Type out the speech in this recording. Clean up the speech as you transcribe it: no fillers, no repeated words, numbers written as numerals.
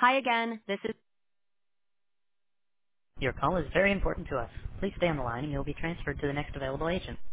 Hi again, this is... Your call is very important to us. Please stay on the line and you'll be transferred to the next available agent.